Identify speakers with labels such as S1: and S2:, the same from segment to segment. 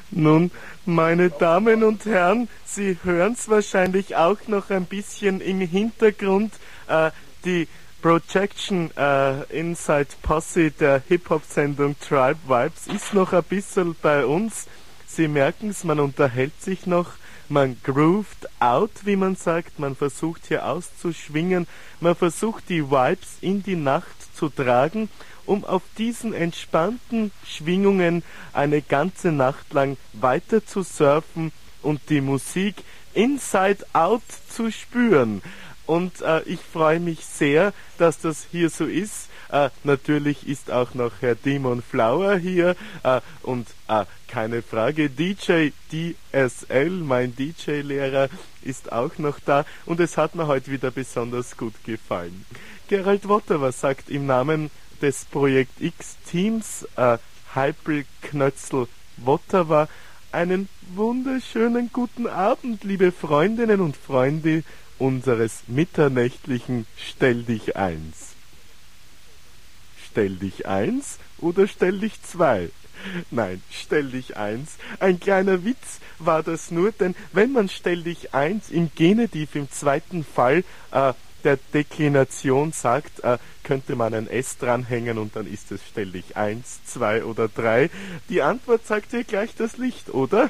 S1: Nun, meine Damen und Herren, Sie hören es wahrscheinlich auch noch ein bisschen im Hintergrund. Die Projection Inside Posse der Hip-Hop-Sendung Tribe Vibes ist noch ein bisschen bei uns. Sie merken es, man unterhält sich noch, man grooved out, wie man sagt, man versucht hier auszuschwingen, man versucht die Vibes in die Nacht zu tragen, um auf diesen entspannten Schwingungen eine ganze Nacht lang weiter zu surfen und die Musik inside out zu spüren. Und ich freue mich sehr, dass das hier so ist. Natürlich ist auch noch Herr Demon Flower hier und keine Frage, DJ DSL, mein DJ-Lehrer, ist auch noch da und es hat mir heute wieder besonders gut gefallen. Gerald Wotterer sagt im Namen des Projekt X-Teams Hypel-Knötzel Wotterer einen wunderschönen guten Abend, liebe Freundinnen und Freunde unseres mitternächtlichen Stell dich eins. Stell dich eins oder stell dich zwei? Nein, stell dich eins. Ein kleiner Witz war das nur, denn wenn man stell dich eins im Genitiv im zweiten Fall der Deklination sagt, könnte man ein S dranhängen und dann ist es stell dich 1, 2 oder 3. Die Antwort sagt dir gleich das Licht, oder?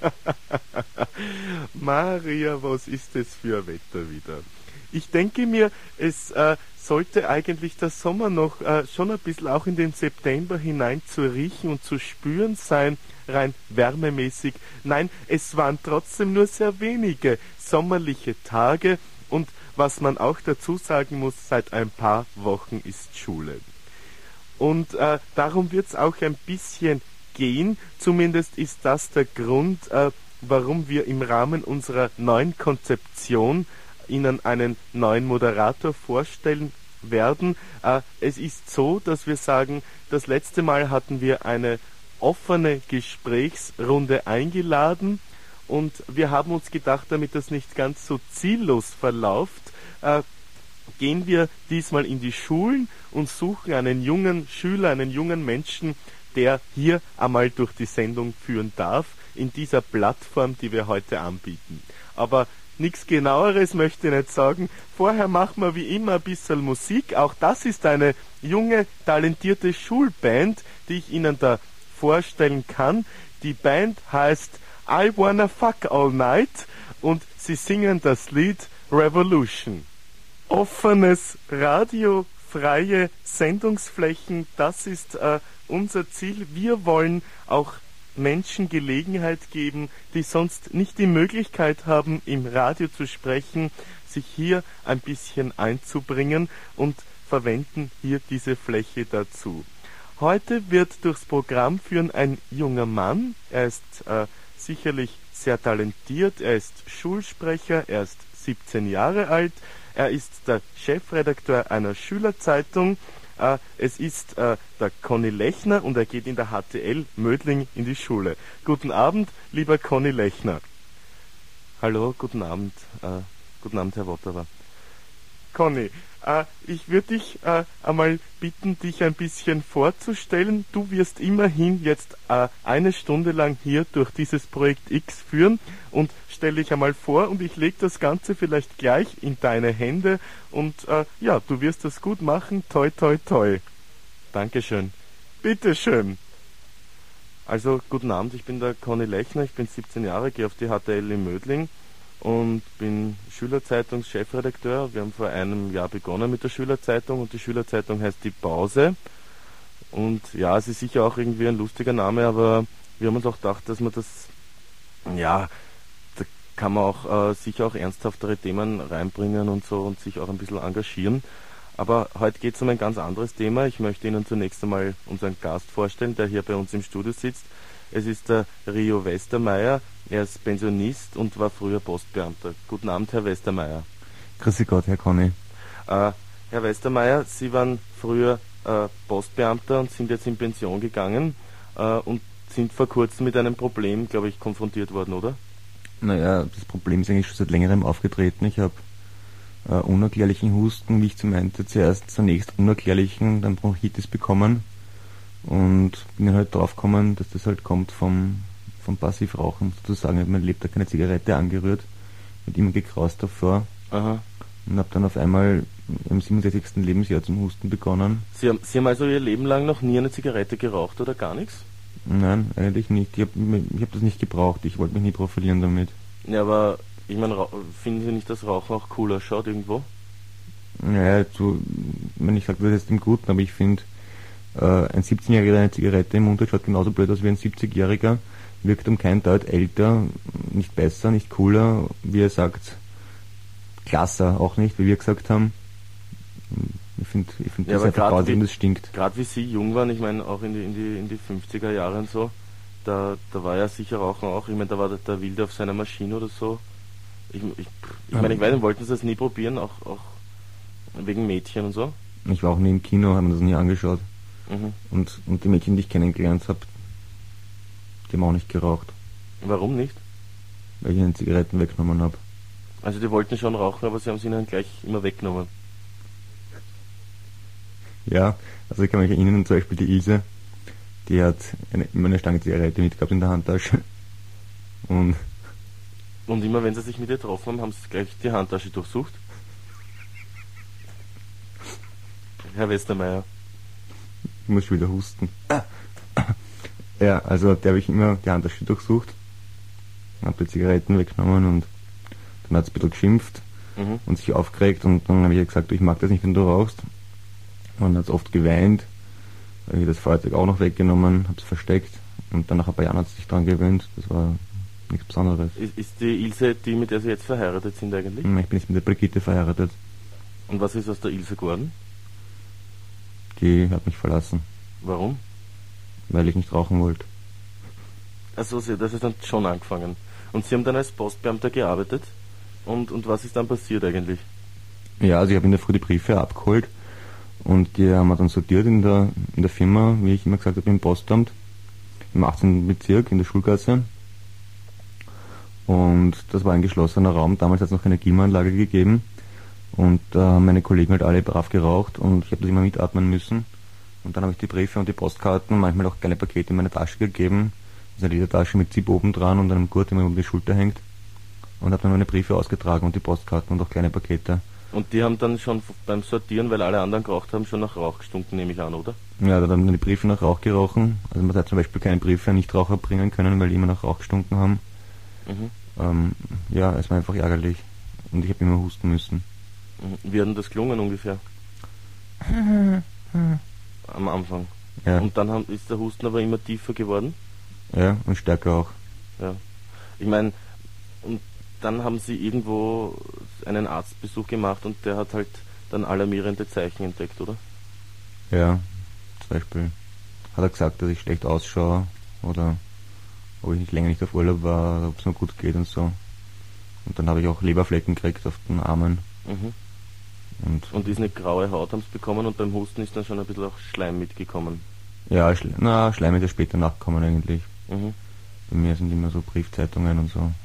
S1: Maria, was ist das für ein Wetter wieder? Ich denke mir, es sollte eigentlich der Sommer noch schon ein bisschen auch in den September hinein zu riechen und zu spüren sein, rein wärmemäßig. Nein, es waren trotzdem nur sehr wenige sommerliche Tage und was man auch dazu sagen muss, seit ein paar Wochen ist Schule. Und darum wird es auch ein bisschen gehen, zumindest ist das der Grund, warum wir im Rahmen unserer neuen Konzeption Ihnen einen neuen Moderator vorstellen werden. Es ist so, dass wir sagen, das letzte Mal hatten wir eine offene Gesprächsrunde eingeladen und wir haben uns gedacht, damit das nicht ganz so ziellos verläuft, gehen wir diesmal in die Schulen und suchen einen jungen Schüler, einen jungen Menschen, der hier einmal durch die Sendung führen darf, in dieser Plattform, die wir heute anbieten. Aber nichts Genaueres möchte ich nicht sagen. Vorher machen wir wie immer ein bisschen Musik. Auch das ist eine junge, talentierte Schulband, die ich Ihnen da vorstellen kann. Die Band heißt I Wanna Fuck All Night und sie singen das Lied Revolution. Offenes Radio, freie Sendungsflächen, das ist unser Ziel. Wir wollen auch Menschen Gelegenheit geben, die sonst nicht die Möglichkeit haben, im Radio zu sprechen, sich hier ein bisschen einzubringen und verwenden hier diese Fläche dazu. Heute wird durchs Programm führen ein junger Mann. Er ist sicherlich sehr talentiert, er ist Schulsprecher, er ist 17 Jahre alt, er ist der Chefredakteur einer Schülerzeitung. Es ist der Conny Lechner und er geht in der HTL Mödling in die Schule. Guten Abend, lieber Conny Lechner. Hallo, guten Abend, Herr Wotterer. Conny, ich würde dich einmal bitten, dich ein bisschen vorzustellen. Du wirst immerhin jetzt eine Stunde lang hier durch dieses Projekt X führen und stell dich einmal vor und ich lege das Ganze vielleicht gleich in deine Hände und ja, du wirst das gut machen. Toi, toi, toi. Dankeschön. Bitteschön. Also, guten Abend, ich bin der Conny Lechner, ich bin 17 Jahre, gehe auf die HTL in Mödling und bin Schülerzeitungs-Chefredakteur. Wir haben vor einem Jahr begonnen mit der Schülerzeitung und die Schülerzeitung heißt Die Pause. Und ja, es ist sicher auch irgendwie ein lustiger Name, aber wir haben uns auch gedacht, dass man das, ja, da kann man auch sicher auch ernsthaftere Themen reinbringen und so und sich auch ein bisschen engagieren. Aber heute geht es um ein ganz anderes Thema. Ich möchte Ihnen zunächst einmal unseren Gast vorstellen, der hier bei uns im Studio sitzt. Es ist der Rio Westermeier. Er ist Pensionist und war früher Postbeamter. Guten Abend, Herr Westermeier.
S2: Grüß Gott, Herr Conny.
S1: Herr Westermeier, Sie waren früher Postbeamter und sind jetzt in Pension gegangen und sind vor kurzem mit einem Problem, glaube ich, konfrontiert worden, oder?
S2: Naja, das Problem ist eigentlich schon seit längerem aufgetreten. Ich habe unerklärlichen Husten, wie ich meinte, zunächst unerklärlichen, dann Bronchitis bekommen und bin dann halt draufgekommen, dass das halt kommt vom vom Passivrauchen sozusagen. Ich habe mein Lebtag keine Zigarette angerührt, mit immer gekraust davor.
S1: Aha.
S2: Und habe dann auf einmal im 67. Lebensjahr zum Husten begonnen.
S1: Sie haben also Ihr Leben lang noch nie eine Zigarette geraucht oder gar nichts?
S2: Nein, eigentlich nicht. Ich hab das nicht gebraucht. Ich wollte mich nie profilieren damit.
S1: Ja, aber ich meine, finden Sie nicht, dass Rauchen auch cooler schaut irgendwo?
S2: Naja, wenn ich sage das jetzt im Guten, aber ich finde, ein 17-Jähriger, der eine Zigarette im Mund hat, schaut genauso blöd aus wie ein 70-Jähriger, wirkt um keinen Deut älter, nicht besser, nicht cooler, wie er sagt, klasser auch nicht, wie wir gesagt haben. Ich finde das einfach grausig und das stinkt.
S1: Gerade wie Sie jung waren, ich meine auch in die 50er Jahre und so, da war ja sicher Rauchen auch, ich meine, da war der Wilde auf seiner Maschine oder so. Ich meine, ich weiß nicht, wollten Sie das nie probieren, auch wegen Mädchen und so?
S2: Ich war auch nie im Kino, haben das nie angeschaut.
S1: Mhm.
S2: Und die Mädchen, die ich kennengelernt habe, die haben auch nicht geraucht.
S1: Warum nicht?
S2: Weil ich ihnen Zigaretten weggenommen habe.
S1: Also die wollten schon rauchen, aber sie haben sie ihnen gleich immer weggenommen.
S2: Ja, also ich kann mich erinnern, zum Beispiel die Ilse, die hat immer eine Stange Zigarette mitgehabt in der Handtasche. Und
S1: immer wenn sie sich mit ihr getroffen haben, haben sie gleich die Handtasche durchsucht. Herr Westermeier.
S2: ich muss schon wieder husten. Ja, also der habe ich immer die Handtasche durchsucht, habe die Zigaretten weggenommen und dann hat es ein bisschen geschimpft und sich aufgeregt und dann habe ich gesagt, ich mag das nicht, wenn du rauchst. Und dann hat es oft geweint, habe ich das Feuerzeug auch noch weggenommen, habe es versteckt und dann nach ein paar Jahren hat es sich dran gewöhnt. Das war nichts Besonderes.
S1: Ist die Ilse die, mit der Sie jetzt verheiratet sind eigentlich?
S2: Ich bin jetzt mit der Brigitte verheiratet.
S1: Und was ist aus der Ilse geworden?
S2: Die hat mich verlassen.
S1: Warum?
S2: Weil ich nicht rauchen wollte.
S1: Also das ist dann schon angefangen. Und Sie haben dann als Postbeamter gearbeitet? Und was ist dann passiert eigentlich?
S2: Ja, also ich habe in der Früh die Briefe abgeholt und die haben wir dann sortiert in der Firma, wie ich immer gesagt habe, im Postamt, im 18. Bezirk, in der Schulgasse. Und das war ein geschlossener Raum. Damals hat es noch keine Klimaanlage gegeben. Und da haben meine Kollegen halt alle brav geraucht und ich habe das immer mitatmen müssen. Und dann habe ich die Briefe und die Postkarten und manchmal auch kleine Pakete in meine Tasche gegeben. Also eine Ledertasche mit Zip oben dran und einem Gurt, der mir um die Schulter hängt. Und habe dann meine Briefe ausgetragen und die Postkarten und auch kleine Pakete.
S1: Und die haben dann schon beim Sortieren, weil alle anderen geraucht haben, schon nach Rauch gestunken, nehme ich an, oder?
S2: Ja, da haben die Briefe nach Rauch gerochen. Also man hat zum Beispiel keine Briefe an Nichtraucher bringen können, weil die immer nach Rauch gestunken haben. Ja, es war einfach ärgerlich. Und ich habe immer husten müssen.
S1: Wie hat denn das gelungen ungefähr? Am Anfang.
S2: Ja.
S1: Und dann ist der Husten aber immer tiefer geworden?
S2: Ja, und stärker auch.
S1: Ja. Ich meine, und dann haben Sie irgendwo einen Arztbesuch gemacht und der hat halt dann alarmierende Zeichen entdeckt, oder?
S2: Ja, zum Beispiel hat er gesagt, dass ich schlecht ausschaue oder ob ich nicht länger nicht auf Urlaub war, ob es mir gut geht und so. Und dann habe ich auch Leberflecken gekriegt auf den Armen. Und
S1: ist eine graue Haut, haben Sie bekommen und beim Husten ist dann schon ein bisschen auch Schleim mitgekommen.
S2: Ja, Schleim ist ja später nachgekommen eigentlich. Bei mir sind immer so Briefzeitungen und so.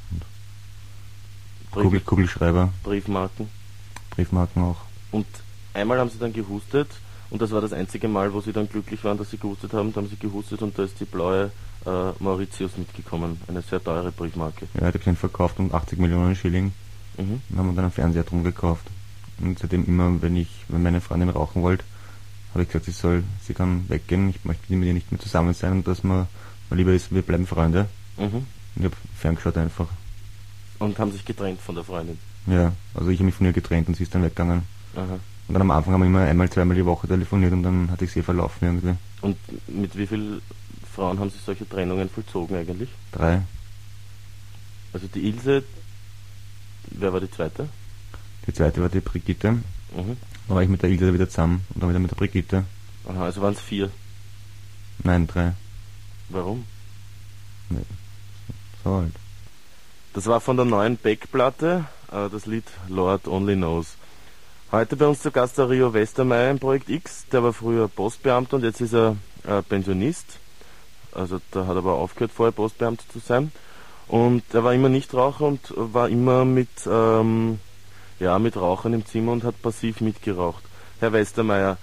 S2: Und Kugelschreiber.
S1: Briefmarken
S2: auch.
S1: Und einmal haben Sie dann gehustet und das war das einzige Mal, wo Sie dann glücklich waren, dass Sie gehustet haben. Da haben Sie gehustet und da ist die blaue Mauritius mitgekommen. Eine sehr teure Briefmarke.
S2: Ja, die sind verkauft um 80 Millionen Schilling. Und haben wir dann einen Fernseher drum gekauft. Und seitdem immer, wenn meine Freundin rauchen wollte, habe ich gesagt, sie kann weggehen, ich möchte mit ihr nicht mehr zusammen sein und dass man lieber ist, wir bleiben Freunde. Und ich habe ferngeschaut einfach.
S1: Und haben sich getrennt von der Freundin?
S2: Ja, also ich habe mich von ihr getrennt und sie ist dann weggegangen.
S1: Aha.
S2: Und dann am Anfang haben wir immer einmal, zweimal die Woche telefoniert und dann hatte ich sie verlaufen irgendwie.
S1: Und mit wie vielen Frauen haben Sie solche Trennungen vollzogen eigentlich?
S2: 3.
S1: Also die Ilse, wer war die zweite?
S2: Die zweite war die Brigitte. Dann war ich mit der Ilse wieder zusammen und dann wieder mit der Brigitte.
S1: Aha, also waren es 4?
S2: Nein, 3.
S1: Warum?
S2: Nee. So halt.
S1: Das war von der neuen Beck-Platte, das Lied Lord Only Knows. Heute bei uns zu Gast der Rio Westermeier im Projekt X, der war früher Postbeamter und jetzt ist er Pensionist. Also da hat er aber aufgehört, vorher Postbeamter zu sein. Und er war immer Nichtraucher und war immer mit Rauchern im Zimmer und hat passiv mitgeraucht. Herr Westermeier,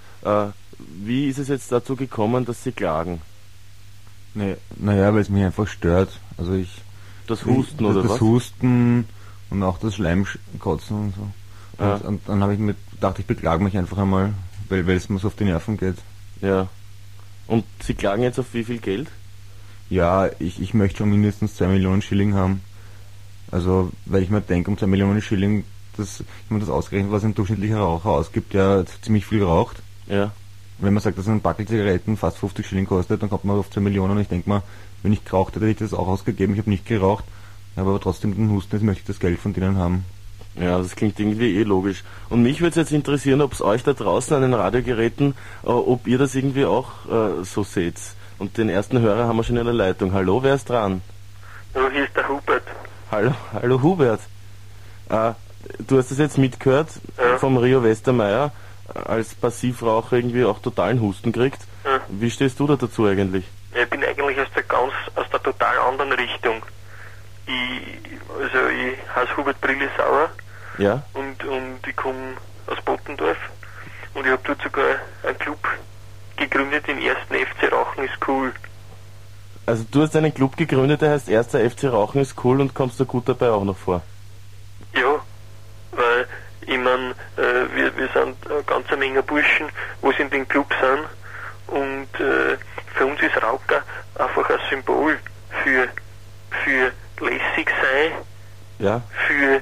S1: wie ist es jetzt dazu gekommen, dass Sie klagen?
S2: Naja, weil es mich einfach stört. Also
S1: Das Husten oder
S2: das
S1: was?
S2: Das Husten und auch das Schleimkotzen und so.
S1: Ja.
S2: Und dann habe ich mir gedacht, ich beklage mich einfach einmal, weil es mir so auf die Nerven geht.
S1: Ja. Und Sie klagen jetzt auf wie viel Geld?
S2: Ja, ich möchte schon mindestens 2 Millionen Schilling haben. Also, weil ich mir denke, um 2 Millionen Schilling, ich habe das ausgerechnet, was ein durchschnittlicher Raucher ausgibt, der ziemlich viel raucht.
S1: Ja.
S2: Wenn man sagt, dass ein Packel Zigaretten fast 50 Schilling kostet, dann kommt man auf 2 Millionen und ich denke mal, wenn ich geraucht hätte, hätte ich das auch ausgegeben. Ich habe nicht geraucht, habe aber trotzdem den Husten, jetzt möchte ich das Geld von denen haben.
S1: Ja, das klingt irgendwie logisch. Und mich würde es jetzt interessieren, ob es euch da draußen an den Radiogeräten, ob ihr das irgendwie auch so seht. Und den ersten Hörer haben wir schon in der Leitung. Hallo, wer ist dran?
S3: Ja, hier ist der Hubert.
S1: Hallo Hubert. Du hast das jetzt mitgehört vom Rio Westermeier, als Passivraucher irgendwie auch totalen Husten kriegt.
S3: Ja.
S1: Wie stehst du da dazu eigentlich?
S3: Ich bin eigentlich aus der total anderen Richtung. Ich heiße Hubert Brillisauer
S1: Ja?
S3: und ich komme aus Bottendorf und ich habe dort sogar einen Club gegründet, den ersten FC Rauchen ist cool.
S1: Also du hast einen Club gegründet, der heißt erster FC Rauchen ist cool und kommst da gut dabei auch noch vor.
S3: Ja, weil ich mein, wir sind eine ganze Menge Burschen, was in den Club sind und für uns ist Raucher einfach ein Symbol für lässig sein,
S1: Ja?
S3: für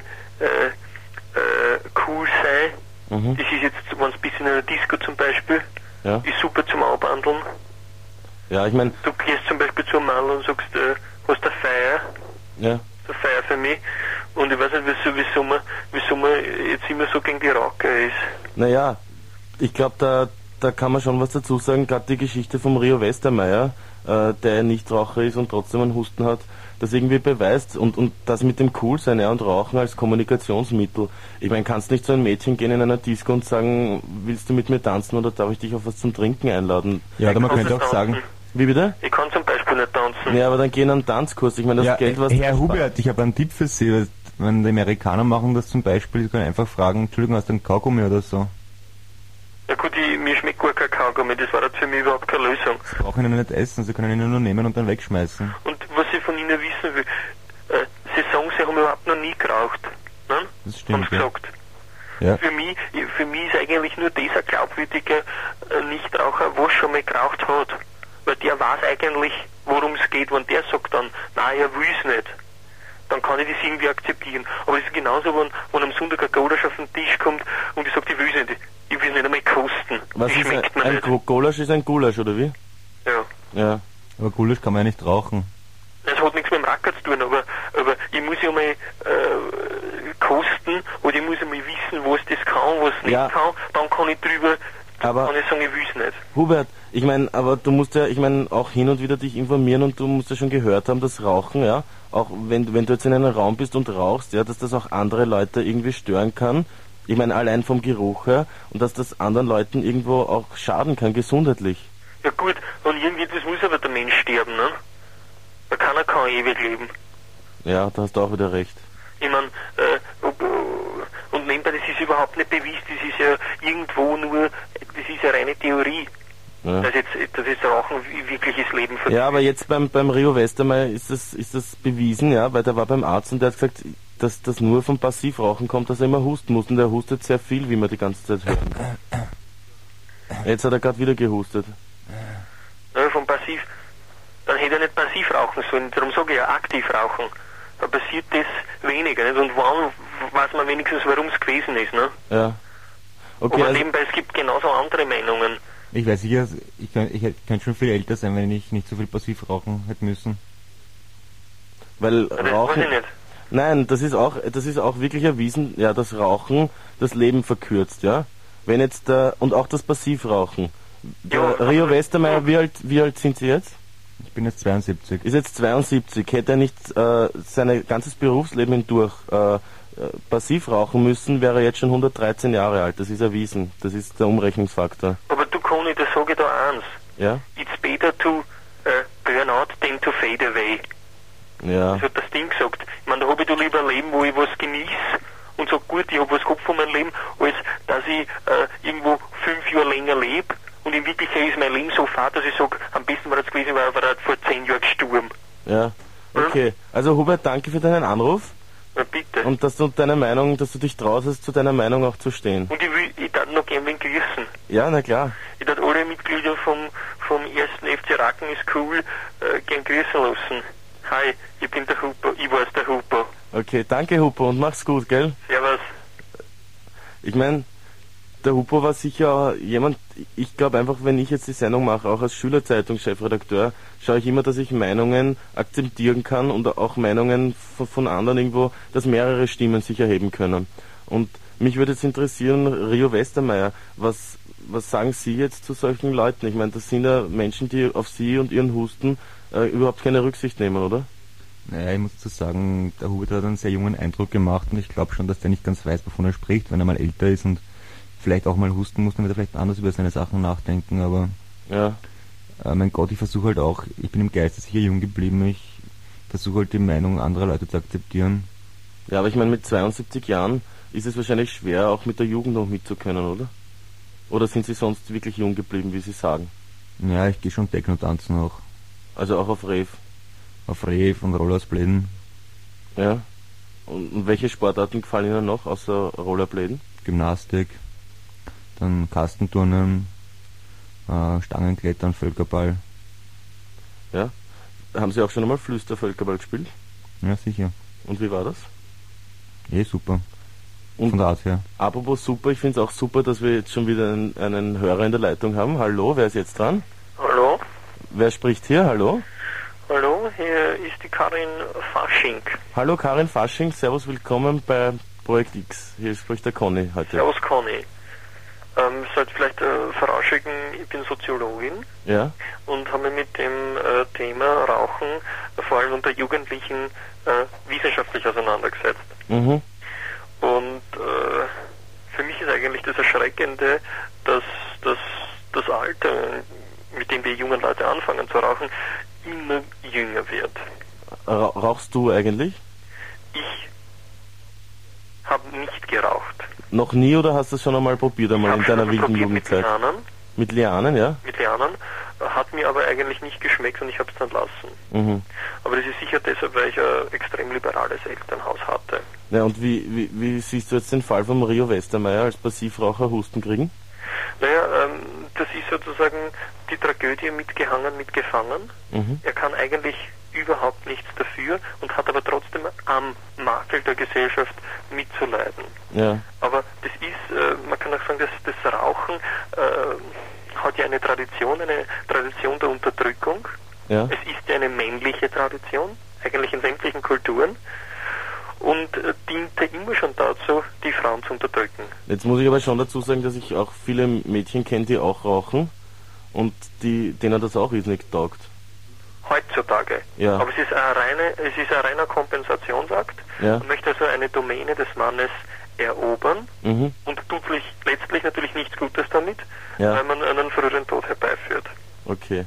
S3: cool sein.
S1: Mhm.
S3: Das ist jetzt, wenn es bis in einer Disco zum Beispiel,
S1: Ja?
S3: ist super zum Anbandeln.
S1: Ja, ich meine,
S3: Du gehst zum Beispiel zu einem Mann und sagst, hast du eine Feier?
S1: ja.
S3: Eine Feier für mich. Und ich weiß nicht, wieso man jetzt immer so gegen die Raucher ist.
S1: Naja, ich glaube, da kann man schon was dazu sagen, gerade die Geschichte vom Rio Westermeier, der Nichtraucher ist und trotzdem einen Husten hat, das irgendwie beweist und das mit dem Coolsein, ja, und Rauchen als Kommunikationsmittel. Ich meine, kannst nicht zu einem Mädchen gehen in einer Disco und sagen, willst du mit mir tanzen oder darf ich dich auf was zum Trinken einladen?
S2: Ja, oder man
S3: Kannst
S2: könnte
S3: du
S2: auch sagen,
S3: tanzen?
S1: Wie bitte?
S3: Ich kann zum Beispiel nicht tanzen.
S1: Ja, aber dann gehen einen Tanzkurs. Ich meine, das
S2: ja,
S1: Geld, was...
S2: Herr Hubert, ich habe einen Tipp für Sie. Wenn die Amerikaner machen das zum Beispiel, Sie können einfach fragen, Entschuldigung, hast du einen Kaugummi oder so?
S3: Ja gut, mir schmeckt gar kein Kaugummi, das war jetzt für mich überhaupt keine Lösung.
S2: Sie brauchen ihn nicht essen, Sie können ihn nur nehmen und dann wegschmeißen.
S3: Und was ich von Ihnen wissen will, Sie sagen, Sie haben überhaupt noch nie geraucht. Nein?
S2: Das stimmt,
S3: Haben Sie
S2: ja.
S3: gesagt.
S2: Ja.
S3: Für mich ist eigentlich nur dieser glaubwürdige Nichtraucher, was schon mal geraucht hat. Weil der weiß eigentlich, worum es geht. Wenn der sagt dann, nein, er will es nicht, dann kann ich das irgendwie akzeptieren. Aber es ist genauso, wenn am Sonntag ein Gulasch auf den Tisch kommt und ich sage, ich will es nicht. Ich will es nicht einmal kosten.
S1: Was
S3: Das
S1: ist
S3: schmeckt mir
S1: ein
S3: nicht.
S1: Gulasch ist ein Gulasch, oder wie?
S3: Ja.
S1: Ja.
S2: Aber Gulasch kann man ja nicht rauchen.
S3: Das hat nichts mit dem Racker zu tun, aber ich muss ja mal kosten oder ich muss ja mal wissen, was das kann, was nicht
S1: Ja.
S3: kann. Dann kann ich
S1: Aber
S3: kann ich sagen, ich will es nicht.
S1: Hubert, ich meine, aber du musst ja, ich meine, auch hin und wieder dich informieren und du musst ja schon gehört haben, dass Rauchen, ja, auch wenn du jetzt in einem Raum bist und rauchst, ja, dass das auch andere Leute irgendwie stören kann. Ich meine, allein vom Geruch her und dass das anderen Leuten irgendwo auch schaden kann, gesundheitlich.
S3: Ja gut, und irgendwie, das muss aber der Mensch sterben, ne? Da keiner kann ewig leben.
S1: Ja, da hast du auch wieder recht.
S3: Ich meine, und nebenbei, das ist überhaupt nicht bewiesen, das ist ja irgendwo nur, das ist ja reine Theorie,
S1: Ja.
S3: dass jetzt Rauchen wirkliches Leben verliert.
S1: Ja, aber jetzt beim Rio Westermeier ist das bewiesen, ja, weil der war beim Arzt und der hat gesagt, dass das nur vom Passivrauchen kommt, dass er immer husten muss und der hustet sehr viel, wie wir die ganze Zeit hören. Jetzt hat er gerade wieder gehustet.
S3: Ja, vom Passiv, dann hätte er nicht passiv rauchen sollen, darum sage ich ja aktiv rauchen. Da passiert das weniger, nicht? Und wann weiß man wenigstens, warum es gewesen ist, ne?
S1: Ja. Okay,
S3: Aber
S1: also,
S3: nebenbei, es gibt genauso andere Meinungen.
S2: Ich weiß sicher, ich könnte schon viel älter sein, wenn ich nicht so viel passiv rauchen hätte müssen.
S1: weil
S3: Das
S1: Rauchen...
S3: weiß ich nicht.
S1: Nein, das ist auch wirklich erwiesen, ja, dass Rauchen das Leben verkürzt, ja. Wenn jetzt und auch das Passivrauchen. Der
S3: Ja,
S1: Rio
S3: also-
S1: Westermeier, wie alt sind Sie jetzt?
S2: Ich bin jetzt 72.
S1: Ist jetzt 72. Hätte er nicht sein ganzes Berufsleben hindurch passiv rauchen müssen, wäre er jetzt schon 113 Jahre alt. Das ist erwiesen. Das ist der Umrechnungsfaktor.
S3: Aber du Conny, da sage ich da eins.
S1: Ja?
S3: It's better to burn out than to fade away.
S1: Ja.
S3: Das hat das Ding gesagt. Ich meine, da habe ich doch lieber ein Leben, wo ich was genieße und sage, gut, ich habe was gehabt von meinem Leben, als dass ich irgendwo 5 Jahre länger lebe und in Wirklichkeit ist mein Leben so fad, dass ich sage, am besten war das gewesen, weil er vor 10 Jahren gestorben.
S1: Ja. Okay, also Hubert, danke für deinen Anruf.
S3: Na bitte.
S1: Und dass du dass du dich traust, hast, zu deiner Meinung auch zu stehen.
S3: Und ich darf noch gerne wen grüßen.
S1: Ja, na klar.
S3: Ich darf alle Mitglieder vom ersten FC Racken ist cool gern grüßen lassen. Hi, ich bin der Huber, ich war's der Huber.
S1: Okay, danke Huber und mach's gut, gell?
S3: Servus.
S1: Ich meine, der Hupo war sicher jemand, ich glaube einfach, wenn ich jetzt die Sendung mache, auch als Schülerzeitung-Chefredakteur, schaue ich immer, dass ich Meinungen akzeptieren kann und auch Meinungen von anderen irgendwo, dass mehrere Stimmen sich erheben können. Und mich würde jetzt interessieren, Rio Westermeier, was sagen Sie jetzt zu solchen Leuten? Ich meine, das sind ja Menschen, die auf Sie und Ihren Husten überhaupt keine Rücksicht nehmen, oder?
S2: Naja, ich muss dazu sagen, der Hubert hat einen sehr jungen Eindruck gemacht und ich glaube schon, dass der nicht ganz weiß, wovon er spricht, wenn er mal älter ist und vielleicht auch mal husten muss, dann wird er vielleicht anders über seine Sachen nachdenken, aber
S1: ja.
S2: Mein Gott, ich versuche halt auch, ich bin im Geiste sicher jung geblieben, ich versuche halt die Meinung anderer Leute zu akzeptieren.
S1: Ja, aber ich meine, mit 72 Jahren ist es wahrscheinlich schwer, auch mit der Jugend noch mitzukönnen, oder? Oder sind Sie sonst wirklich jung geblieben, wie Sie sagen?
S2: Ja, ich gehe schon Techno tanzen auch.
S1: Also auch auf Rave?
S2: Auf Rave und Rollersbladen.
S1: Ja. Und welche Sportarten gefallen Ihnen noch, außer Rollerbladen?
S2: Gymnastik, dann Kastenturnen, Stangenklettern, Völkerball.
S1: Ja. Haben Sie auch schon einmal Flüstervölkerball gespielt?
S2: Ja, sicher.
S1: Und wie war das?
S2: Super.
S1: Und
S2: von der Art her.
S1: Apropos super, ich finde es auch super, dass wir jetzt schon wieder einen Hörer in der Leitung haben. Hallo, wer ist jetzt dran?
S3: Hallo?
S1: Wer spricht hier? Hallo?
S3: Hallo, hier ist die Karin Fasching.
S1: Hallo Karin Fasching, servus, willkommen bei Projekt X. Hier spricht der Conny heute.
S3: Servus Conny. Sollte vielleicht vorausschicken, ich bin Soziologin.
S1: Ja.
S3: Und habe mich mit dem Thema Rauchen, vor allem unter Jugendlichen, wissenschaftlich auseinandergesetzt.
S1: Mhm.
S3: Und für mich ist eigentlich das Erschreckende, dass das Alter, mit dem die jungen Leute anfangen zu rauchen, immer jünger wird.
S1: Rauchst du eigentlich?
S3: Ich habe nicht geraucht.
S1: Noch nie oder hast du es schon einmal probiert, einmal in deiner wilden Jugendzeit? Mit Lianen, ja?
S3: Mit Lianen. Hat mir aber eigentlich nicht geschmeckt und ich habe es dann lassen.
S1: Mhm.
S3: Aber das ist sicher deshalb, weil ich ein extrem liberales Elternhaus hatte.
S1: Ja, und wie siehst du jetzt den Fall von Rio Westermeier als Passivraucher Husten kriegen?
S3: Naja, das ist sozusagen die Tragödie mitgehangen, mitgefangen.
S1: Mhm.
S3: Er kann eigentlich überhaupt nichts dafür und hat aber trotzdem am Makel der Gesellschaft mitzuleiden.
S1: Ja.
S3: Aber das ist, man kann auch sagen, das Rauchen hat ja eine Tradition der Unterdrückung.
S1: Ja.
S3: Es ist ja eine männliche Tradition, eigentlich in sämtlichen Kulturen. Und diente immer schon dazu, die Frauen zu unterdrücken.
S1: Jetzt muss ich aber schon dazu sagen, dass ich auch viele Mädchen kenne, die auch rauchen und denen das auch nicht taugt.
S3: Heutzutage.
S1: Ja.
S3: Aber es ist ein reiner Kompensationsakt.
S1: Ja.
S3: Man möchte also eine Domäne des Mannes erobern
S1: Mhm.
S3: und tut letztlich natürlich nichts Gutes damit,
S1: Ja.
S3: weil man einen früheren Tod herbeiführt.
S1: Okay.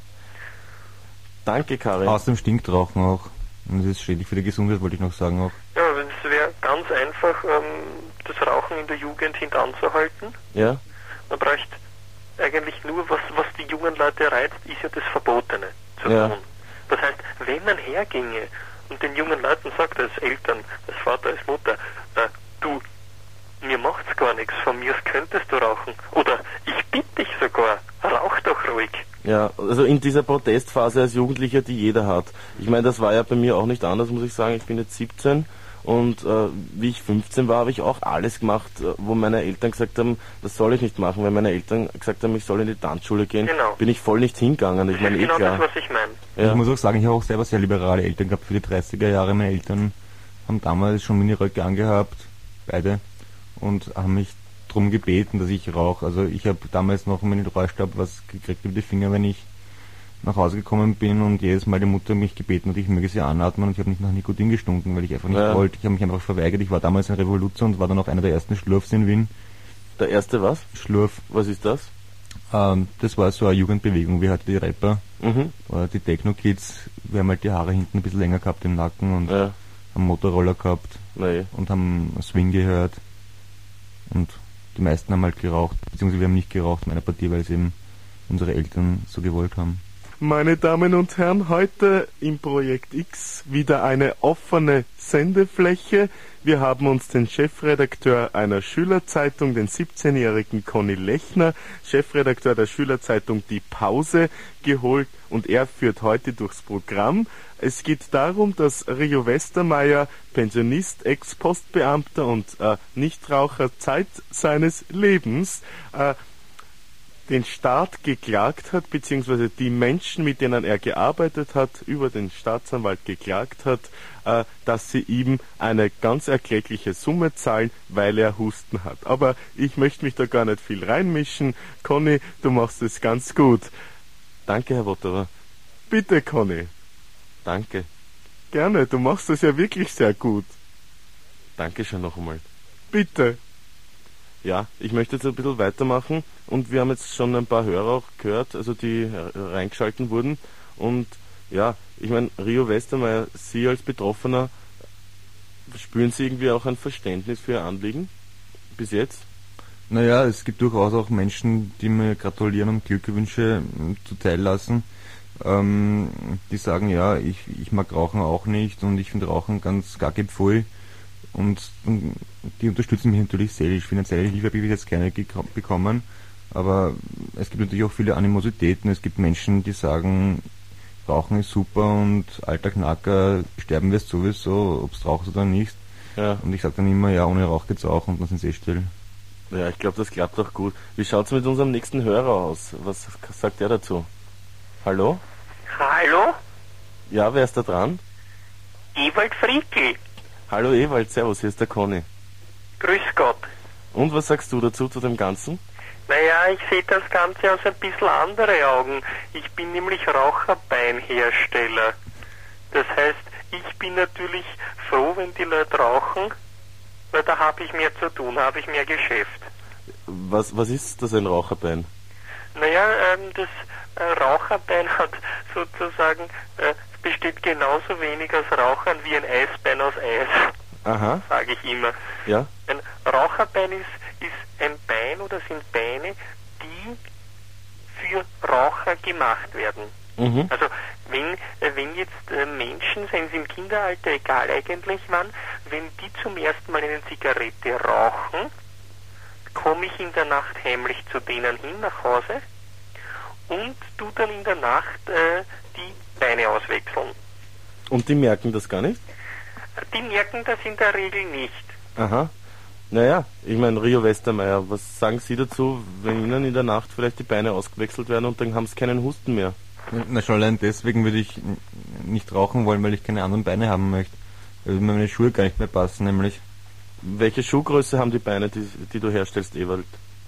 S1: Danke, Karin.
S2: Außerdem stinkt Rauchen auch. Und das ist schädlich für die Gesundheit, wollte ich noch sagen auch.
S3: Ja, es wäre ganz einfach, das Rauchen in der Jugend hintanzuhalten.
S1: Ja.
S3: Man bräuchte eigentlich nur, was die jungen Leute reizt, ist ja das Verbotene zu
S1: Ja.
S3: tun. Das heißt, wenn man herginge und den jungen Leuten sagt, als Eltern, als Vater, als Mutter, du, mir macht's gar nichts, von mir aus könntest du rauchen. Oder ich bitte dich sogar, rauch doch ruhig.
S1: Ja, also in dieser Protestphase als Jugendlicher, die jeder hat. Ich meine, das war ja bei mir auch nicht anders, muss ich sagen. Ich bin jetzt 17 und wie ich 15 war, habe ich auch alles gemacht, wo meine Eltern gesagt haben, das soll ich nicht machen. Wenn meine Eltern gesagt haben, ich soll in die Tanzschule gehen,
S3: Genau.
S1: bin ich voll nicht hingegangen. Ich meine,
S3: genau
S1: klar.
S3: das, was ich meine.
S1: Ja.
S2: Ich muss auch sagen, ich habe auch selber sehr liberale Eltern gehabt für die 30er Jahre. Meine Eltern haben damals schon Miniröcke angehabt, beide, und haben mich darum gebeten, dass ich rauche. Also ich habe damals noch mit dem Rohrstab was gekriegt über die Finger, wenn ich nach Hause gekommen bin und jedes Mal die Mutter mich gebeten hat, ich möge sie anatmen und ich habe nicht nach Nikotin gestunken, weil ich einfach nicht wollte. Ich habe mich einfach verweigert. Ich war damals ein Revoluzer und war dann auch einer der ersten Schlurfs in Wien.
S1: Der erste was?
S2: Schlurf.
S1: Was ist das?
S2: Das war so eine Jugendbewegung, wie halt die Rapper,
S1: Mhm.
S2: oder die Techno-Kids. Wir haben halt die Haare hinten ein bisschen länger gehabt im Nacken und
S1: Ja.
S2: haben Motorroller gehabt
S1: Nee.
S2: und haben Swing gehört. Und die meisten haben halt geraucht, beziehungsweise wir haben nicht geraucht, meine Partie, weil es eben unsere Eltern so gewollt haben.
S1: Meine Damen und Herren, heute im Projekt X wieder eine offene Sendefläche. Wir haben uns den Chefredakteur einer Schülerzeitung, den 17-jährigen Conny Lechner, Chefredakteur der Schülerzeitung Die Pause, geholt und er führt heute durchs Programm. Es geht darum, dass Rio Westermeier, Pensionist, Ex-Postbeamter und Nichtraucher Zeit seines Lebens, den Staat geklagt hat, beziehungsweise die Menschen, mit denen er gearbeitet hat, über den Staatsanwalt geklagt hat, dass sie ihm eine ganz erklägliche Summe zahlen, weil er Husten hat. Aber ich möchte mich da gar nicht viel reinmischen. Conny, du machst es ganz gut. Danke, Herr Wotterer. Bitte, Conny. Danke. Gerne, du machst es ja wirklich sehr gut. Danke schon noch einmal. Bitte. Ja, ich möchte jetzt ein bisschen weitermachen und wir haben jetzt schon ein paar Hörer auch gehört, also die reingeschalten wurden. Und ja, ich meine, Rio Westermeier, Sie als Betroffener, spüren Sie irgendwie auch ein Verständnis für Ihr Anliegen bis jetzt?
S2: Naja, es gibt durchaus auch Menschen, die mir gratulieren und Glückwünsche zuteil lassen. Die sagen, ja, ich mag Rauchen auch nicht und ich finde Rauchen ganz gipfel. Und die unterstützen mich natürlich seelisch. Finanzielle Hilfe habe ich bis jetzt keine bekommen, aber es gibt natürlich auch viele Animositäten. Es gibt Menschen, die sagen, Rauchen ist super und alter Knacker, sterben wirst sowieso, ob du rauchst oder nicht.
S1: Ja.
S2: Und ich sage dann immer, ja, ohne Rauch geht's auch, und dann sind sie still.
S1: Ja, ich glaube, das klappt auch gut. Wie schaut's mit unserem nächsten Hörer aus? Was sagt er dazu? Hallo?
S3: Hallo?
S1: Ja, wer ist da dran?
S3: Ewald Friedl.
S1: Hallo Ewald, servus, hier ist der Conny.
S3: Grüß Gott.
S1: Und was sagst du dazu, zu dem Ganzen?
S3: Naja, ich sehe das Ganze aus ein bisschen andere Augen. Ich bin nämlich Raucherbeinhersteller. Das heißt, ich bin natürlich froh, wenn die Leute rauchen, weil da habe ich mehr zu tun, habe ich mehr Geschäft.
S1: Was ist das, ein Raucherbein?
S3: Naja, das Raucherbein hat sozusagen, besteht genauso wenig aus Rauchern wie ein Eisbein aus Eis.
S1: Aha.
S3: Sage ich immer.
S1: Ja?
S3: Ein Raucherbein ist ein Bein oder sind Beine, die für Raucher gemacht werden.
S1: Mhm.
S3: Also wenn jetzt Menschen, seien sie im Kinderalter, egal eigentlich wann, wenn die zum ersten Mal eine Zigarette rauchen, komme ich in der Nacht heimlich zu denen hin nach Hause und tu dann in der Nacht die Beine auswechseln.
S1: Und die merken das gar nicht?
S3: Die merken das in der Regel nicht.
S1: Aha. Naja, ich meine, Rio Westermeier, was sagen Sie dazu, wenn Ihnen in der Nacht vielleicht die Beine ausgewechselt werden und dann haben Sie keinen Husten mehr?
S2: Na, schon allein deswegen würde ich nicht rauchen wollen, weil ich keine anderen Beine haben möchte. Weil mir meine Schuhe gar nicht mehr passen, nämlich.
S1: Welche Schuhgröße haben die Beine, die du herstellst, Ewald?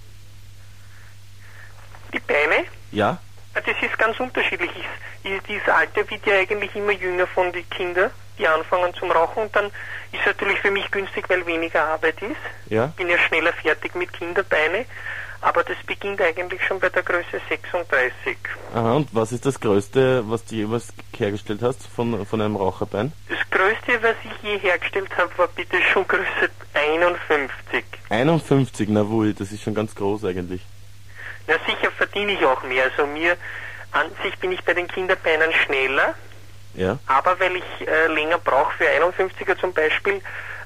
S3: Die Beine?
S1: Ja?
S3: Das ist ganz unterschiedlich. Dieses Alter wird ja eigentlich immer jünger von den Kindern, die anfangen zum Rauchen. Und dann ist es natürlich für mich günstig, weil weniger Arbeit ist.
S1: Ja?
S3: Bin ja schneller fertig mit Kinderbeine. Aber das beginnt eigentlich schon bei der Größe 36.
S1: Aha, und was ist das Größte, was du jemals hergestellt hast von einem Raucherbein?
S3: Das Größte, was ich je hergestellt habe, war bitte Schuhgröße 51.
S1: 51, na wohl, das ist schon ganz groß eigentlich.
S3: Na sicher verdiene ich auch mehr. Also an sich bin ich bei den Kinderbeinen schneller.
S1: Ja?
S3: Aber weil ich länger brauche für 51er zum Beispiel,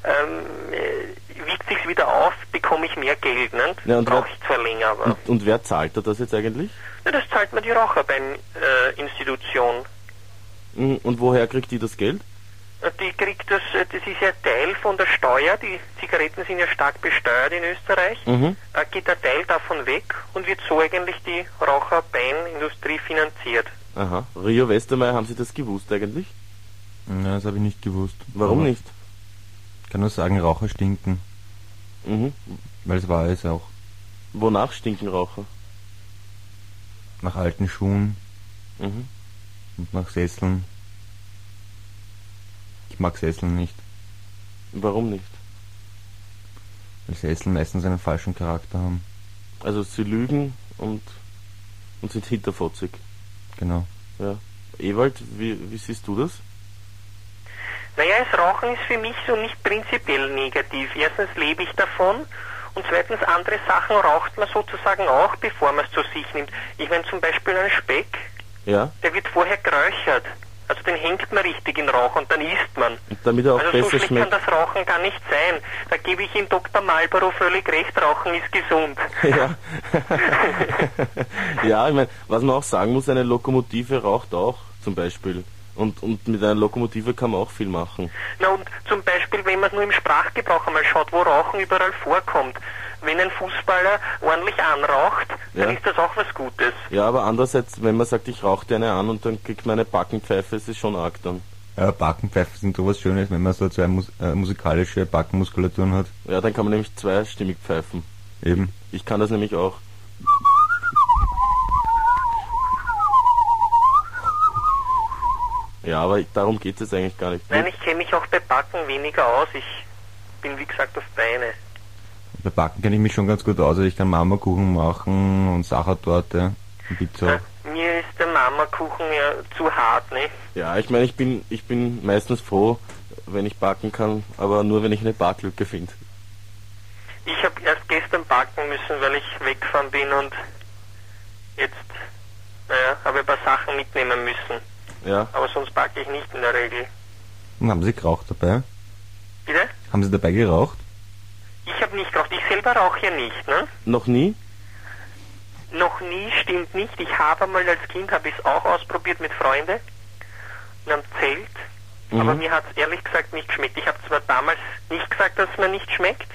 S3: wiegt sich's wieder auf, bekomme ich mehr Geld, ne?
S1: Ja,
S3: Brauche ich zwar länger, aber...
S1: Und wer zahlt das jetzt eigentlich?
S3: Ja, das zahlt mir die Raucherbeininstitution.
S1: Und woher kriegt die das Geld?
S3: Die kriegt das ist ja Teil von der Steuer, die Zigaretten sind ja stark besteuert in Österreich, geht ein Teil davon weg und wird so eigentlich die Raucherbeinindustrie finanziert.
S1: Aha. Rio Westermeier, haben Sie das gewusst eigentlich?
S2: Na, das habe ich nicht gewusst.
S1: Warum
S2: Aber
S1: nicht?
S2: Ich kann nur sagen, Raucher stinken.
S1: Mhm.
S2: Weil es war es auch.
S1: Wonach stinken Raucher?
S2: Nach alten Schuhen
S1: Mhm.
S2: und nach Sesseln. Ich mag Sesseln nicht.
S1: Warum nicht?
S2: Weil Sesseln meistens einen falschen Charakter haben.
S1: Also Sie lügen und sind hinterfotzig.
S2: Genau.
S1: Ja. Ewald, wie siehst du das?
S3: Naja, das Rauchen ist für mich so nicht prinzipiell negativ. Erstens lebe ich davon und zweitens andere Sachen raucht man sozusagen auch, bevor man es zu sich nimmt. Ich meine zum Beispiel einen Speck,
S1: Ja.
S3: Der wird vorher geräuchert. Also den hängt man richtig in Rauch und dann isst man.
S1: Und damit er auch
S3: Also so
S1: besser
S3: schlecht
S1: schmeckt.
S3: kann das Rauchen gar nicht sein. Da gebe ich Ihnen Dr. Marlboro völlig recht, Rauchen ist gesund.
S1: Ja. Ja, ich meine, was man auch sagen muss, eine Lokomotive raucht auch, zum Beispiel. Und mit einer Lokomotive kann man auch viel machen.
S3: Na und zum Beispiel, wenn man es nur im Sprachgebrauch einmal schaut, wo Rauchen überall vorkommt. Wenn ein Fußballer ordentlich anraucht, dann
S1: Ja.
S3: ist das auch was Gutes.
S1: Ja, aber andererseits, wenn man sagt, ich rauche dir eine an und dann kriegt man eine Backenpfeife, ist es schon arg dann.
S2: Ja, Backenpfeifen sind sowas Schönes, wenn man so zwei musikalische Backenmuskulaturen hat.
S1: Ja, dann kann man nämlich zweistimmig pfeifen.
S2: Eben.
S1: Ich kann das nämlich auch. Ja, aber darum geht es eigentlich gar nicht.
S3: Nein, ich kenne mich auch bei Backen weniger aus. Ich bin wie gesagt auf Beine.
S2: Bei Backen kenne ich mich schon ganz gut aus. Also ich kann Marmorkuchen machen und Sachertorte und Pizza.
S3: Mir ist der Marmorkuchen ja zu hart, ne?
S1: Ja, ich meine, ich bin meistens froh, wenn ich backen kann, aber nur wenn ich eine Backlücke finde.
S3: Ich habe erst gestern backen müssen, weil ich weggefahren bin und jetzt, habe ich ein paar Sachen mitnehmen müssen.
S1: Ja,
S3: Aber sonst backe ich nicht in der Regel.
S2: Und haben Sie geraucht dabei?
S3: Bitte?
S2: Haben Sie dabei geraucht?
S3: Ich habe nicht geraucht. Ich selber rauche ja nicht, ne?
S1: noch nie?
S3: Noch nie, stimmt nicht. Ich habe mal als Kind, habe ich es auch ausprobiert mit Freunden in einem Zelt. Aber mir hat es ehrlich gesagt nicht geschmeckt. Ich habe zwar damals nicht gesagt, dass es mir nicht schmeckt,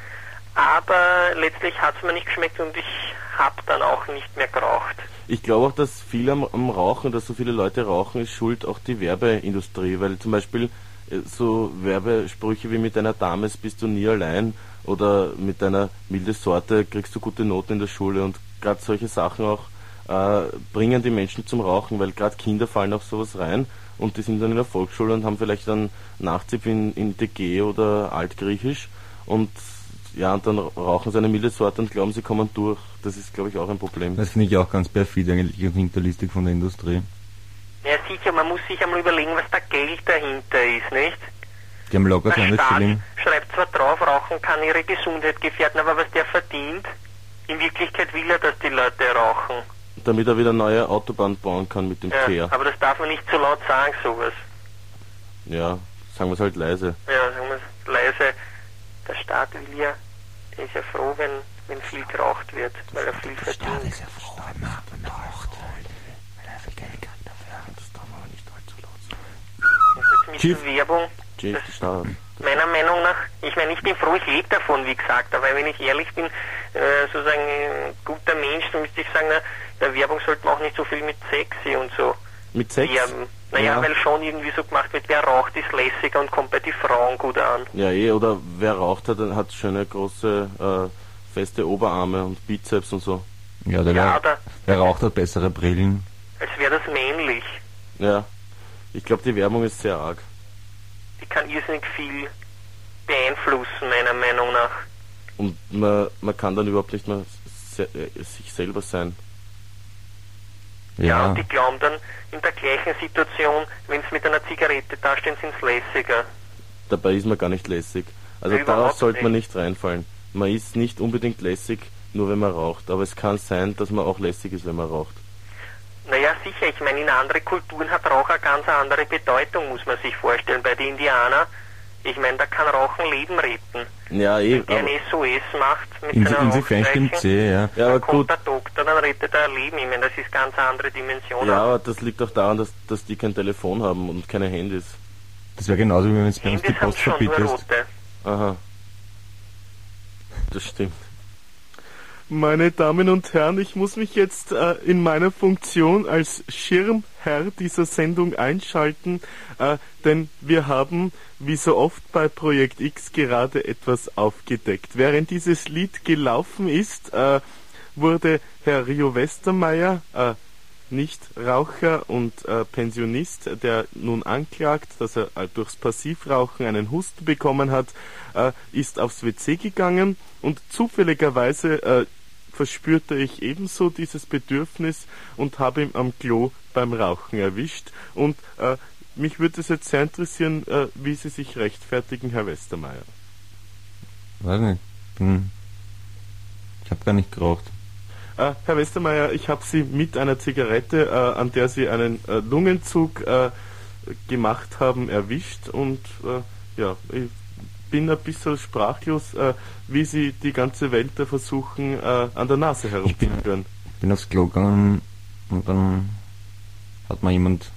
S3: aber letztlich hat es mir nicht geschmeckt und ich habe dann auch nicht mehr geraucht.
S1: Ich glaube auch, dass viel am Rauchen, dass so viele Leute rauchen, ist schuld auch die Werbeindustrie, weil zum Beispiel so Werbesprüche wie mit einer Dame bist du nie allein oder mit einer milde Sorte kriegst du gute Noten in der Schule und gerade solche Sachen auch bringen die Menschen zum Rauchen, weil gerade Kinder fallen auf sowas rein und die sind dann in der Volksschule und haben vielleicht einen Nachtipp in DG oder Altgriechisch und ja, und dann rauchen sie eine milde Sorte und glauben, sie kommen durch. Das ist, glaube ich, auch ein Problem.
S2: Das finde ich auch ganz perfid eigentlich und hinterlistig von der Industrie.
S3: Ja sicher, man muss sich einmal überlegen, was da Geld dahinter ist, nicht?
S2: Die haben locker
S3: Der
S2: 200
S3: Staat
S2: Schilling.
S3: schreibt zwar drauf, Rauchen kann ihre Gesundheit gefährden, aber was der verdient, in Wirklichkeit will er, dass die Leute rauchen.
S1: Damit er wieder neue Autobahnen bauen kann mit dem
S3: Ja,
S1: Teer.
S3: aber das darf man nicht zu laut sagen, sowas.
S1: Ja, sagen wir es halt leise.
S3: Ja, sagen wir es leise. Der Staat will ja, der ist ja froh, wenn viel geraucht wird, weil er viel verdient.
S2: ist ja froh, wenn man raucht.
S1: Das darf man aber nicht allzu laut sagen.
S3: Also jetzt
S2: Chief.
S3: mit der Werbung,
S1: Chief, Staat.
S3: meiner Meinung nach, ich meine, ich bin froh, ich lebe davon, wie gesagt, aber wenn ich ehrlich bin, sozusagen ein guter Mensch, dann müsste ich sagen, na, der Werbung sollte man auch nicht so viel mit Sexy und so
S1: Mit Sex?
S3: werben. Naja,
S1: Ja.
S3: weil schon irgendwie so gemacht wird, wer raucht, ist lässiger und kommt bei die Frauen gut an.
S1: Ja, oder wer raucht hat schöne große, feste Oberarme und Bizeps und so.
S2: Ja,
S3: Ja, oder
S2: der raucht hat bessere Brillen.
S3: als wäre das männlich.
S1: Ja, ich glaube, die Werbung ist sehr arg.
S3: Die kann irrsinnig viel beeinflussen, meiner Meinung nach.
S1: Und man kann dann überhaupt nicht mehr sich selber sein.
S3: Ja,
S2: Ja,
S3: und die glauben dann in der gleichen Situation, wenn sie mit einer Zigarette dastehen, sind sie lässiger.
S1: Dabei ist man gar nicht lässig. Also
S3: Überhaupt
S1: darauf sollte man
S3: nicht.
S1: nicht reinfallen. Man ist nicht unbedingt lässig, nur wenn man raucht. Aber es kann sein, dass man auch lässig ist, wenn man raucht.
S3: Naja, sicher, ich meine, in anderen Kulturen hat Rauch eine ganz andere Bedeutung, muss man sich vorstellen. Bei den Indianern, ich meine, da kann Rauchen Leben retten.
S1: Ja,
S3: Wenn der
S1: aber,
S3: ein SOS macht mit seiner
S2: insofern
S3: Rauchzeichen,
S2: stimmt's ja.
S1: ja,
S3: dann
S1: aber
S3: kommt
S1: gut.
S3: der Doktor, dann rettet er ein Leben. Ich meine, das ist ganz eine andere Dimension.
S1: Ja, aber das liegt auch daran, dass die kein Telefon haben und keine Handys.
S2: Das wäre genauso, wie wenn es bei uns die
S3: Handys haben
S2: Post
S3: schon nur
S2: verbietest.
S3: rote.
S1: Aha. Das stimmt.
S4: Meine Damen und Herren, ich muss mich jetzt in meiner Funktion als Schirmherr dieser Sendung einschalten, denn wir haben, wie so oft bei Projekt X, gerade etwas aufgedeckt. Während dieses Lied gelaufen ist, wurde Herr Rio Westermeier, Nichtraucher und Pensionist, der nun anklagt, dass er durchs Passivrauchen einen Husten bekommen hat, ist aufs WC gegangen und zufälligerweise verspürte ich ebenso dieses Bedürfnis und habe ihn am Klo beim Rauchen erwischt. Und mich würde es jetzt sehr interessieren, wie Sie sich rechtfertigen, Herr
S1: Herr Westermeier, ich habe Sie mit einer Zigarette, an der Sie einen Lungenzug gemacht haben, erwischt und ja, ich bin ein bisschen sprachlos, wie Sie die ganze Welt da versuchen, an der Nase herumzuführen.
S2: Ich bin aufs Klo gegangen und dann hat mir jemand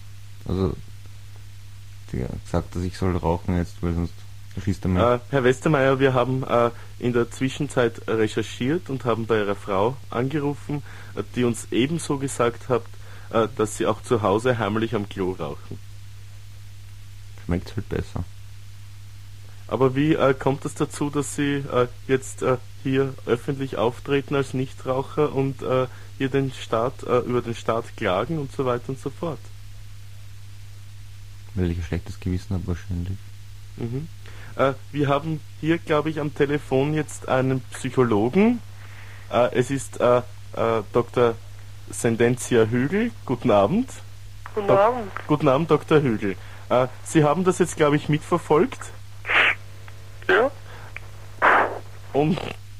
S2: gesagt, dass ich soll rauchen jetzt, weil sonst schießt er mich.
S1: Herr Westermeier, wir haben in der Zwischenzeit recherchiert und haben bei Ihrer Frau angerufen, die uns ebenso gesagt hat, dass Sie auch zu Hause heimlich am Klo rauchen.
S2: Schmeckt halt besser.
S1: Aber wie kommt es dazu, dass Sie jetzt hier öffentlich auftreten als Nichtraucher und hier den Staat, über den Staat klagen und so weiter und so fort?
S2: Weil ich ein schlechtes Gewissen habe wahrscheinlich.
S1: Mhm. Wir haben hier, glaube ich, am Telefon jetzt einen Psychologen. Es ist Dr. Sendentia Hügel. Guten Abend.
S3: Guten Abend.
S1: Guten Abend, Dr. Hügel. Sie haben das jetzt, glaube ich, mitverfolgt.
S3: Ja.
S1: Und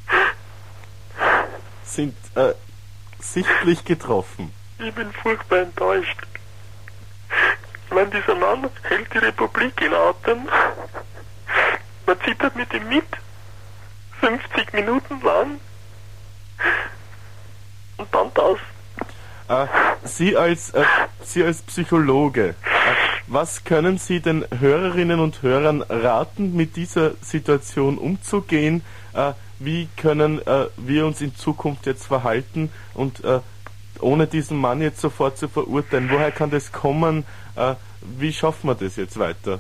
S1: sind sichtlich getroffen.
S3: Ich bin furchtbar enttäuscht. Ich meine, dieser Mann hält die Republik in Atem. Man zittert mit ihm mit. 50 Minuten lang. Und dann das.
S1: Sie als Psychologe, was können Sie den Hörerinnen und Hörern raten, mit dieser Situation umzugehen? Wie können wir uns in Zukunft jetzt verhalten und ohne diesen Mann jetzt sofort zu verurteilen? Woher kann das kommen? Wie schaffen wir das jetzt weiter?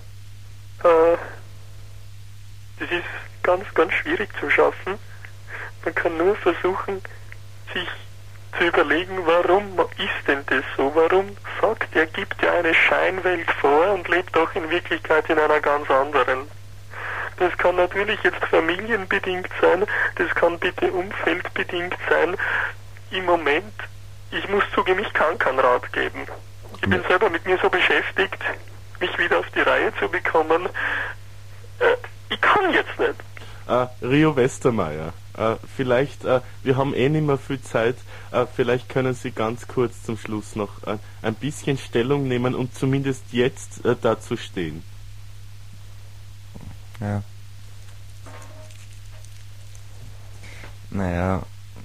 S3: Das ist ganz, ganz schwierig zu schaffen. Man kann nur versuchen, sich zu überlegen, warum ist denn das so? Warum sagt er, gibt ja eine Scheinwelt vor und lebt doch in Wirklichkeit in einer ganz anderen? Das kann natürlich jetzt familienbedingt sein, das kann bitte umfeldbedingt sein. Im Moment, ich muss zugeben, ich kann keinen Rat geben. Ich bin selber mit mir so beschäftigt, mich wieder auf die Reihe zu bekommen. Ich kann jetzt nicht.
S1: Rio Westermeier, vielleicht, wir haben eh nicht mehr viel Zeit, vielleicht können Sie ganz kurz zum Schluss noch ein bisschen Stellung nehmen und zumindest jetzt dazu stehen.
S2: Ja. Naja,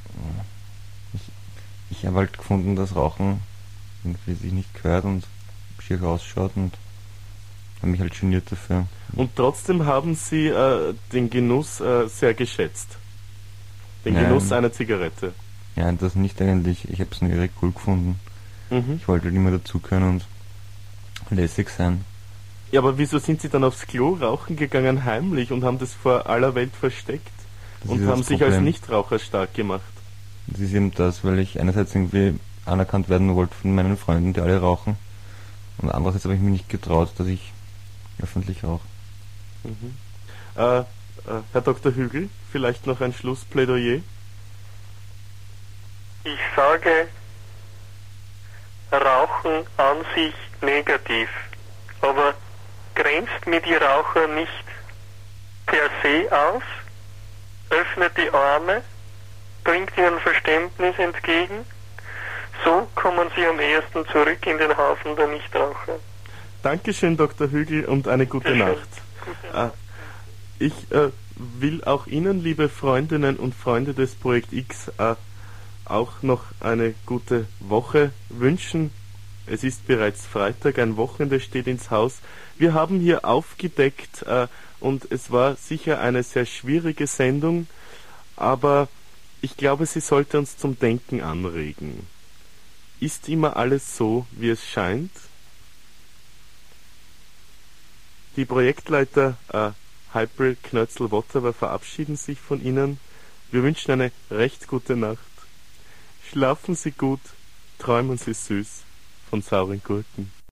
S2: ich habe halt gefunden, dass Rauchen irgendwie sich nicht gehört und schier ausschaut und habe mich halt geniert dafür.
S1: Und trotzdem haben Sie den Genuss sehr geschätzt. Den Genuss einer Zigarette.
S2: Ja, das nicht eigentlich. Ich habe es nur irre cool gefunden.
S1: Mhm.
S2: Ich wollte halt immer dazugehören und lässig sein.
S1: Ja, aber wieso sind Sie dann aufs Klo rauchen gegangen heimlich und haben das vor aller Welt versteckt? Und haben sich als Nichtraucher stark gemacht?
S2: Das ist eben das, weil ich einerseits irgendwie anerkannt werden wollte von meinen Freunden, die alle rauchen. Und andererseits habe ich mich nicht getraut, dass ich öffentlich rauche.
S1: Mhm. Herr Dr. Hügel, vielleicht noch ein Schlussplädoyer?
S3: Ich sage, Rauchen an sich negativ, aber grenzt mir die Raucher nicht per se aus, öffnet die Arme, bringt ihnen Verständnis entgegen, so kommen sie am ehesten zurück in den Hafen der Nichtraucher.
S1: Dankeschön, Dr. Hügel, und eine gute Nacht. Ich will auch Ihnen, liebe Freundinnen und Freunde des Projekt X, auch noch eine gute Woche wünschen. Es ist bereits Freitag, ein Wochenende steht ins Haus. Wir haben hier aufgedeckt und es war sicher eine sehr schwierige Sendung, aber ich glaube, sie sollte uns zum Denken anregen. Ist immer alles so, wie es scheint? Die Projektleiter Heipel, Knötzl, Wotterer verabschieden sich von Ihnen. Wir wünschen eine recht gute Nacht. Schlafen Sie gut, träumen Sie süß von sauren Gurken.